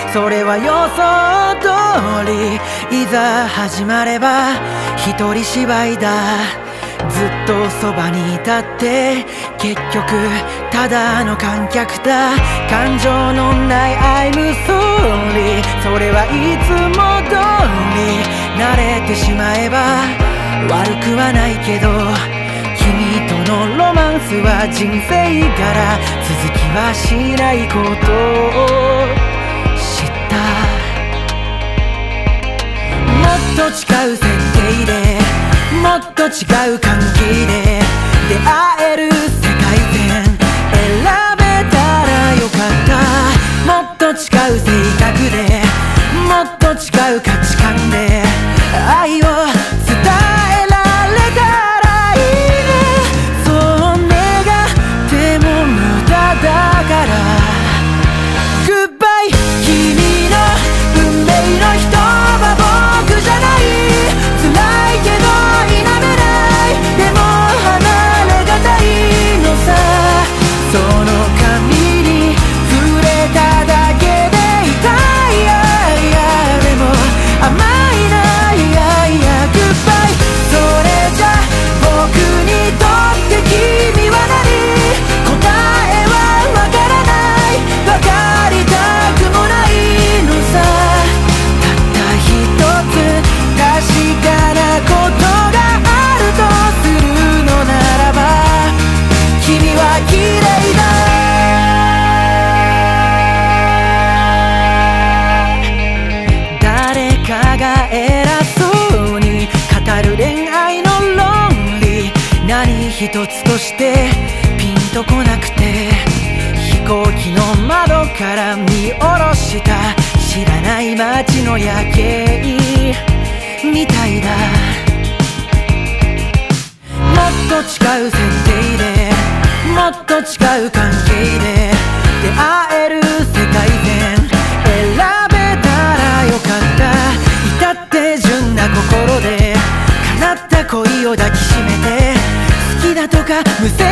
それは予想通り、いざ始まれば一人芝居だ。ずっとそばにいたって結局ただの観客だ。感情のない I'm sorry、 それはいつも通り。慣れてしまえば悪くはないけど、君とのロマンスは人生柄、続きはしないことを知った。もっと違う設定で、もっと違う関係で出会える世界線選べたらよかった。もっと違う性格で、もっと違う価値観で愛を伝えられたらいいね。そう願っても無駄だから。 Goodbye 君の運命の人は僕じゃない。辛いけど否めない、でも離れがたいのさ。その髪に触れただけで痛い、でも甘いな。Goodbye それじゃ僕にとって君は何。答えはわからない、わかりたくもないのさ。たった一つ確かなことがあるとするのならば、君は綺麗だ。誰かが偉そうに語る恋愛の論理、何一つとしてピンとこなくて、飛行機の窓から見下ろした知らない街の夜景みたいだ。もっと違う設定で、もっと違う関係で出会える世界線選べたらよかった。至って純な心で叶った恋を抱きしめて、好きだとか無責